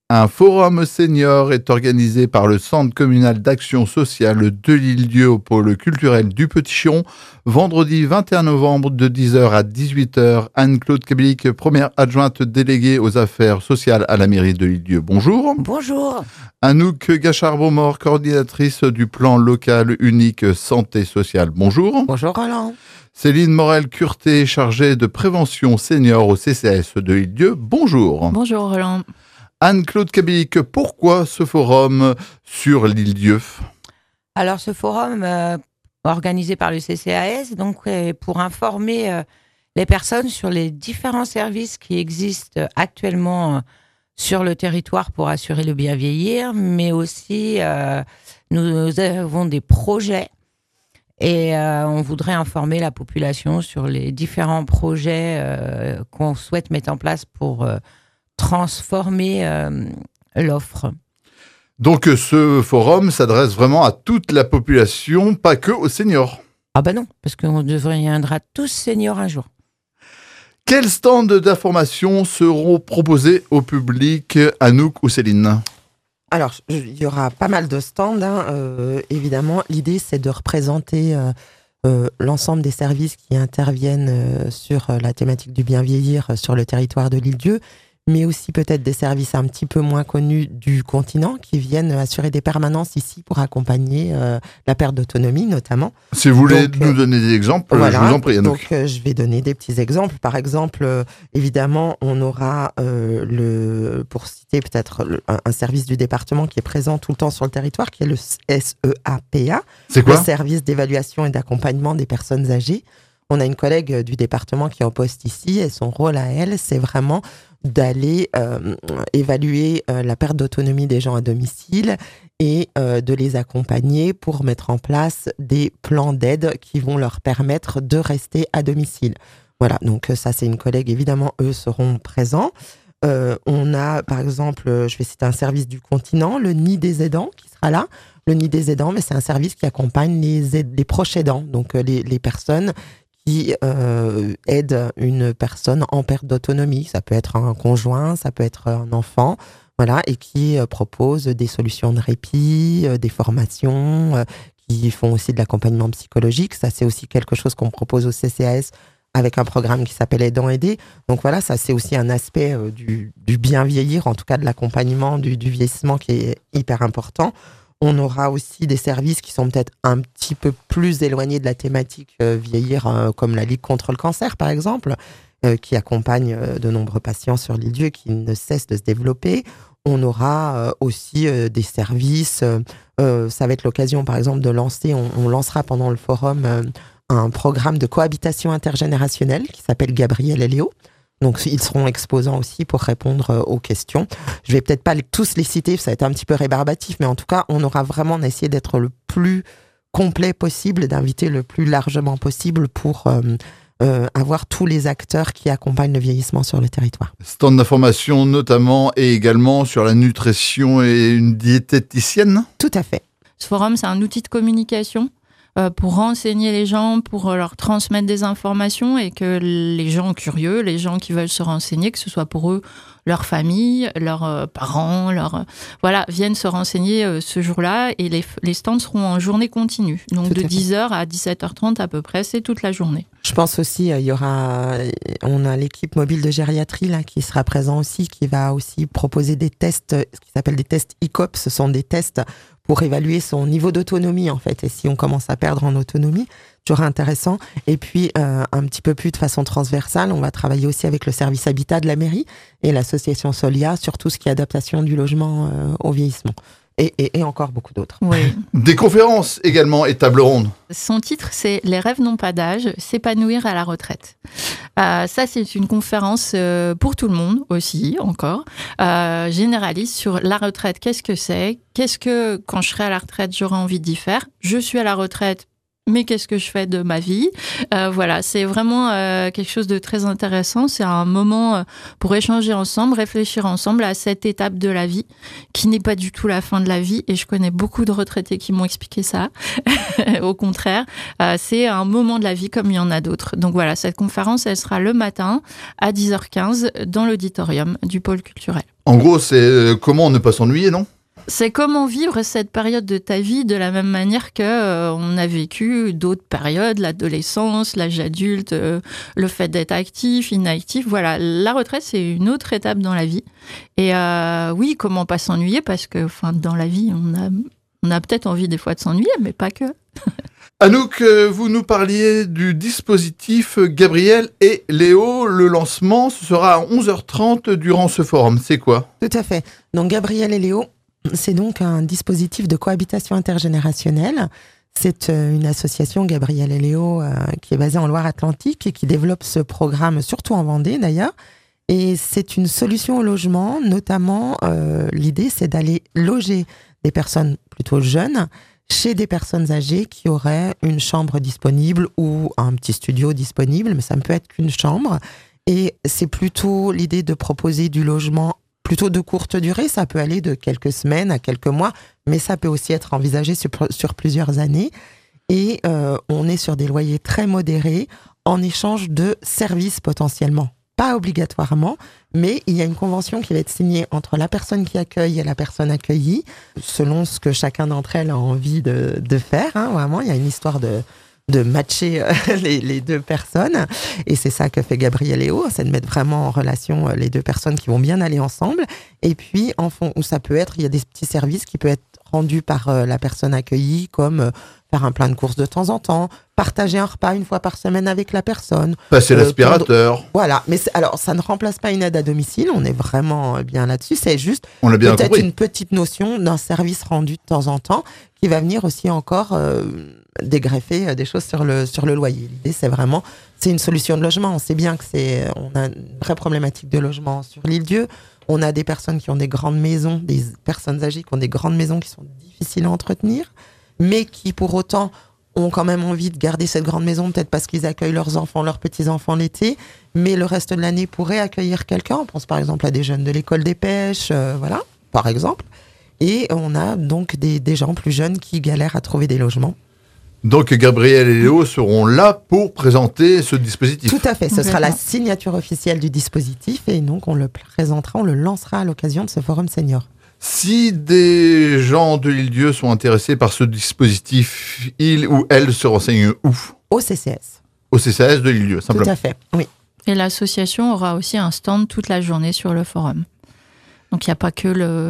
Un forum senior est organisé par le Centre communal d'action sociale de l'Île-Dieu au pôle culturel du Petit-Chiron, vendredi 21 novembre de 10h à 18h. Anne-Claude Kabilic, première adjointe déléguée aux affaires sociales à la mairie de l'Île-Dieu. Bonjour. Bonjour. Anouk Gachard-Beaumort, coordinatrice du plan local unique santé sociale. Bonjour. Bonjour Roland. Céline Morel-Curté, chargée de prévention senior au CCAS de l'Île-Dieu. Bonjour. Bonjour Roland. Anne-Claude Kabilic, pourquoi ce forum sur l'Île-Dieu ? Alors ce forum organisé par le CCAS, donc pour informer les personnes sur les différents services qui existent actuellement sur le territoire pour assurer le bien vieillir, mais aussi nous avons des projets et on voudrait informer la population sur les différents projets qu'on souhaite mettre en place pour transformer l'offre. Donc ce forum s'adresse vraiment à toute la population, pas que aux seniors. Ah ben non, parce qu'on deviendra tous seniors un jour. Quels stands d'information seront proposés au public, Anouk ou Céline ? Alors, il y aura pas mal de stands, évidemment. L'idée, c'est de représenter l'ensemble des services qui interviennent sur la thématique du bien vieillir sur le territoire de l'Île-Dieu, mais aussi peut-être des services un petit peu moins connus du continent qui viennent assurer des permanences ici pour accompagner la perte d'autonomie notamment. Si vous voulez nous donner des exemples, voilà, je vous en prie, Anouk. Donc je vais donner des petits exemples. Par exemple, évidemment, on aura pour citer peut-être un service du département qui est présent tout le temps sur le territoire, qui est le SEAPA. C'est quoi ? Le service d'évaluation et d'accompagnement des personnes âgées. On a une collègue du département qui est en poste ici et son rôle à elle, c'est vraiment d'aller évaluer la perte d'autonomie des gens à domicile et de les accompagner pour mettre en place des plans d'aide qui vont leur permettre de rester à domicile. Voilà, donc ça c'est une collègue, évidemment, eux seront présents. On a, par exemple, je vais citer un service du continent, le Nid des aidants qui sera là. Le Nid des aidants, mais c'est un service qui accompagne les proches aidants, donc les personnes qui aide une personne en perte d'autonomie. Ça peut être un conjoint, ça peut être un enfant, voilà, et qui propose des solutions de répit, des formations, qui font aussi de l'accompagnement psychologique. Ça, c'est aussi quelque chose qu'on propose au CCAS avec un programme qui s'appelle Aidant Aidé. Donc voilà, ça, c'est aussi un aspect du bien vieillir, en tout cas de l'accompagnement du vieillissement qui est hyper important. On aura aussi des services qui sont peut-être un petit peu plus éloignés de la thématique vieillir, comme la Ligue contre le cancer, par exemple, qui accompagne de nombreux patients sur l'Île-Dieu et qui ne cessent de se développer. On aura aussi des services. Ça va être l'occasion, par exemple, de lancer, on lancera pendant le forum un programme de cohabitation intergénérationnelle qui s'appelle Gabriel et Léo. Donc, ils seront exposants aussi pour répondre aux questions. Je vais peut-être pas tous les citer, ça va être un petit peu rébarbatif, mais en tout cas, on aura vraiment essayé d'être le plus complet possible, d'inviter le plus largement possible pour avoir tous les acteurs qui accompagnent le vieillissement sur le territoire. Stand d'information notamment et également sur la nutrition et une diététicienne ? Tout à fait. Ce forum, c'est un outil de communication pour renseigner les gens, pour leur transmettre des informations et que les gens curieux, les gens qui veulent se renseigner, que ce soit pour eux, leur famille, leurs parents, viennent se renseigner ce jour-là et les stands seront en journée continue. Donc de 10h à 17h30 à peu près, c'est toute la journée. Je pense aussi, on a l'équipe mobile de gériatrie là, qui sera présent aussi, qui va aussi proposer des tests, ce qui s'appelle des tests ICOP. Ce sont des tests pour évaluer son niveau d'autonomie, en fait. Et si on commence à perdre en autonomie, toujours intéressant. Et puis, un petit peu plus de façon transversale, on va travailler aussi avec le service habitat de la mairie et l'association Solia sur tout ce qui est adaptation du logement au vieillissement. Et encore beaucoup d'autres. Oui. Des conférences également et tables rondes. Son titre, c'est « Les rêves n'ont pas d'âge, s'épanouir à la retraite ». Ça, c'est une conférence pour tout le monde aussi, encore, généraliste sur la retraite. Qu'est-ce que c'est ? Qu'est-ce que, quand je serai à la retraite, j'aurai envie d'y faire ? Je suis à la retraite, mais qu'est-ce que je fais de ma vie? Voilà, c'est vraiment quelque chose de très intéressant. C'est un moment pour échanger ensemble, réfléchir ensemble à cette étape de la vie qui n'est pas du tout la fin de la vie. Et je connais beaucoup de retraités qui m'ont expliqué ça. Au contraire, c'est un moment de la vie comme il y en a d'autres. Donc voilà, cette conférence, elle sera le matin à 10h15 dans l'auditorium du pôle culturel. En gros, c'est comment ne pas s'ennuyer, non? C'est comment vivre cette période de ta vie de la même manière que on a vécu d'autres périodes, l'adolescence, l'âge adulte, le fait d'être actif, inactif. Voilà, la retraite, c'est une autre étape dans la vie. Et oui, comment pas s'ennuyer, parce que dans la vie, on a peut-être envie des fois de s'ennuyer, mais pas que. Anouk, vous nous parliez du dispositif Gabriel et Léo. Le lancement, ce sera à 11h30 durant ce forum. C'est quoi? Tout à fait. Donc Gabriel et Léo, c'est donc un dispositif de cohabitation intergénérationnelle. C'est une association, Gabriel et Léo, qui est basée en Loire-Atlantique et qui développe ce programme, surtout en Vendée d'ailleurs. Et c'est une solution au logement, notamment l'idée c'est d'aller loger des personnes plutôt jeunes chez des personnes âgées qui auraient une chambre disponible ou un petit studio disponible, mais ça ne peut être qu'une chambre. Et c'est plutôt l'idée de proposer du logement plutôt de courte durée, ça peut aller de quelques semaines à quelques mois, mais ça peut aussi être envisagé sur plusieurs années. Et on est sur des loyers très modérés en échange de services potentiellement. Pas obligatoirement, mais il y a une convention qui va être signée entre la personne qui accueille et la personne accueillie, selon ce que chacun d'entre elles a envie de faire. Vraiment, il y a une histoire de matcher les deux personnes. Et c'est ça que fait Gabriel et Léo, c'est de mettre vraiment en relation les deux personnes qui vont bien aller ensemble. Et puis, en fond, où ça peut être, il y a des petits services qui peuvent être rendus par la personne accueillie, comme faire un plein de courses de temps en temps, partager un repas une fois par semaine avec la personne. Passer l'aspirateur. Voilà, mais alors ça ne remplace pas une aide à domicile, on est vraiment bien là-dessus, c'est juste peut-être une petite notion d'un service rendu de temps en temps qui va venir aussi encore dégreffer des choses sur le loyer. L'idée c'est une solution de logement, on sait bien que on a une vraie problématique de logement sur l'Île-Dieu. On a des personnes qui ont des grandes maisons, des personnes âgées qui ont des grandes maisons qui sont difficiles à entretenir, mais qui pour autant ont quand même envie de garder cette grande maison, peut-être parce qu'ils accueillent leurs enfants, leurs petits-enfants l'été, mais le reste de l'année pourraient accueillir quelqu'un. On pense par exemple à des jeunes de l'école des pêches, voilà, par exemple. Et on a donc des gens plus jeunes qui galèrent à trouver des logements. Donc Gabriel et Léo seront là pour présenter ce dispositif. Tout à fait, ce sera la signature officielle du dispositif et donc on le présentera, on le lancera à l'occasion de ce forum senior. Si des gens de l'Île-Dieu sont intéressés par ce dispositif, ils ou elles se renseignent où? Au CCS. Au CCS de l'Île-Dieu, simplement. Tout à fait, oui. Et l'association aura aussi un stand toute la journée sur le forum. Donc il n'y a pas que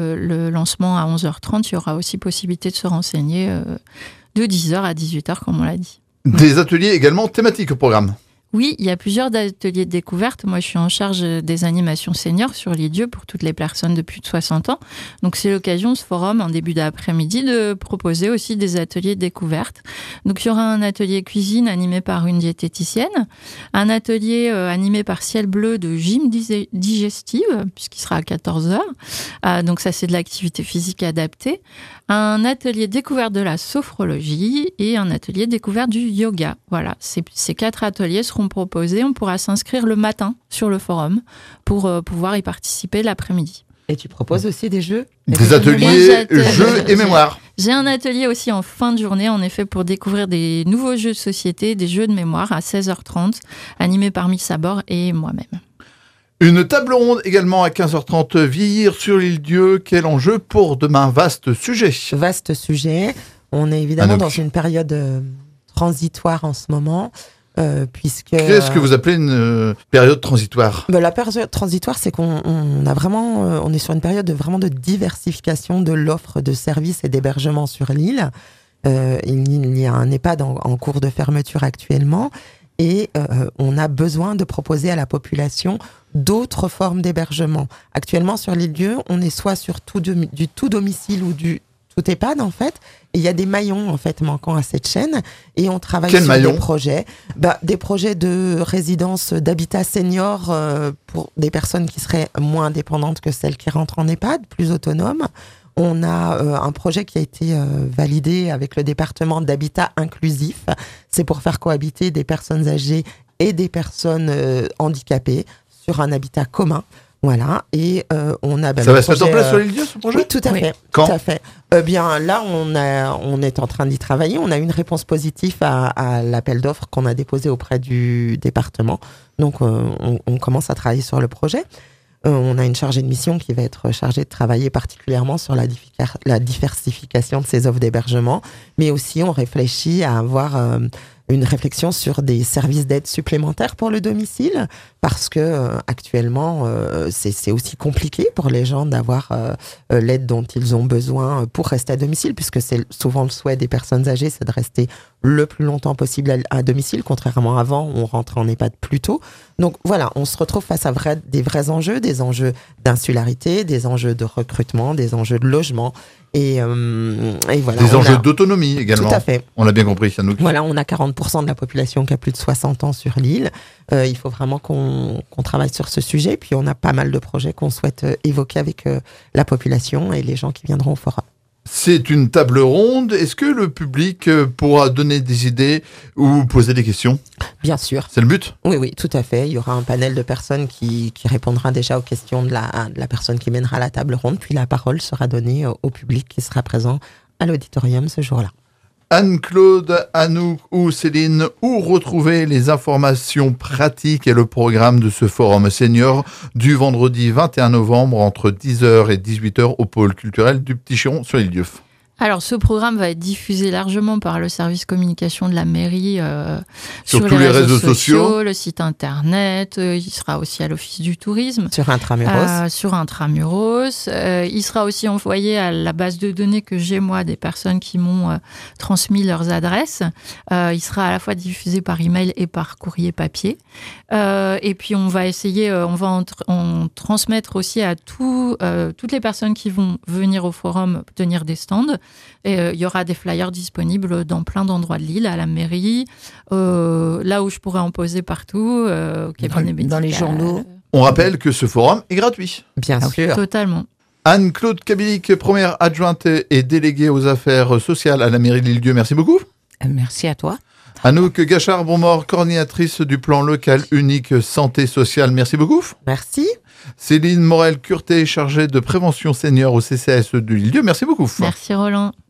le lancement à 11h30, il y aura aussi possibilité de se renseigner de 10h à 18h, comme on l'a dit. Des ateliers également thématiques au programme. Oui, il y a plusieurs ateliers de découverte. Moi, je suis en charge des animations seniors sur l'Île-Dieu pour toutes les personnes de plus de 60 ans. Donc, c'est l'occasion, ce forum, en début d'après-midi, de proposer aussi des ateliers de découverte. Donc, il y aura un atelier cuisine animé par une diététicienne, un atelier animé par Ciel Bleu de gym digestive, puisqu'il sera à 14h. Donc, ça, c'est de l'activité physique adaptée. Un atelier découverte de la sophrologie et un atelier découverte du yoga. Voilà, ces 4 ateliers seront proposés. On pourra s'inscrire le matin sur le forum pour pouvoir y participer l'après-midi. Et tu proposes aussi des jeux? Des ateliers jeux et mémoire. J'ai un atelier aussi en fin de journée, en effet, pour découvrir des nouveaux jeux de société, des jeux de mémoire à 16h30, animés par Miss Sabor et moi-même. Une table ronde également à 15h30, vieillir sur l'Île-Dieu, quel enjeu pour demain? Vaste sujet. Vaste sujet. On est évidemment dans une période transitoire en ce moment, puisque... Qu'est-ce que vous appelez une période transitoire? La période transitoire, c'est qu'on a vraiment, on est sur une période vraiment de diversification de l'offre de services et d'hébergement sur l'île. Il y a un EHPAD en cours de fermeture actuellement. Et on a besoin de proposer à la population d'autres formes d'hébergement. Actuellement, sur l'Île-Dieu, on est soit sur du tout domicile ou du tout EHPAD, en fait. Et il y a des maillons, en fait, manquants à cette chaîne. Et on travaille sur des projets de résidence, d'habitat senior pour des personnes qui seraient moins dépendantes que celles qui rentrent en EHPAD, plus autonomes. On a un projet qui a été validé avec le département d'habitat inclusif. C'est pour faire cohabiter des personnes âgées et des personnes handicapées sur un habitat commun. Voilà, et on a... Ça va se mettre en place sur l'île Dieu, ce projet ? Oui, tout à fait. Quand ? Tout à fait. Bien, là, on est en train d'y travailler. On a eu une réponse positive à l'appel d'offres qu'on a déposé auprès du département. Donc, on commence à travailler sur le projet. On a une chargée de mission qui va être chargée de travailler particulièrement sur la diversification de ces offres d'hébergement, mais aussi on réfléchit à avoir une réflexion sur des services d'aide supplémentaires pour le domicile, parce que actuellement c'est aussi compliqué pour les gens d'avoir l'aide dont ils ont besoin pour rester à domicile, puisque c'est souvent le souhait des personnes âgées, c'est de rester le plus longtemps possible à domicile, contrairement à avant, on rentrait en EHPAD plus tôt. Donc voilà, on se retrouve face à des vrais enjeux, des enjeux d'insularité, des enjeux de recrutement, des enjeux de logement. Et voilà. Des enjeux d'autonomie également. Tout à fait. On l'a bien compris, Anouk. Voilà, on a 40% de la population qui a plus de 60 ans sur l'île. Il faut vraiment qu'on travaille sur ce sujet. Puis on a pas mal de projets qu'on souhaite évoquer avec la population et les gens qui viendront au forum. C'est une table ronde. Est-ce que le public pourra donner des idées ou poser des questions ? Bien sûr. C'est le but ? Oui, tout à fait. Il y aura un panel de personnes qui répondra déjà aux questions de la personne qui mènera la table ronde. Puis la parole sera donnée au public qui sera présent à l'auditorium ce jour-là. Anne-Claude, Anouk ou Céline, où retrouver les informations pratiques et le programme de ce forum senior du vendredi 21 novembre entre 10h et 18h au pôle culturel du Petit Chiron sur l'île Dieuf. Alors, ce programme va être diffusé largement par le service communication de la mairie sur tous les réseaux sociaux, le site internet. Il sera aussi à l'Office du tourisme. Sur Intramuros. Sur Intramuros. Il sera aussi envoyé à la base de données que j'ai, moi, des personnes qui m'ont transmis leurs adresses. Il sera à la fois diffusé par email et par courrier papier. Et puis, on va essayer, on va en transmettre aussi à toutes les personnes qui vont venir au forum tenir des stands. Et il y aura des flyers disponibles dans plein d'endroits de l'île, à la mairie, là où je pourrais en poser partout, au cabinet médical. Dans les journaux. On rappelle que ce forum est gratuit. Bien sûr. Totalement. Anne-Claude Kabilic, première adjointe et déléguée aux affaires sociales à la mairie de l'Île-Dieu. Merci beaucoup. Merci à toi. Anouk Gachard-Bonmort, coordinatrice du plan local unique santé sociale. Merci beaucoup. Merci. Céline Morel-Curté, chargée de prévention senior au CCAS de l'Île-Dieu. Merci beaucoup. Merci Roland.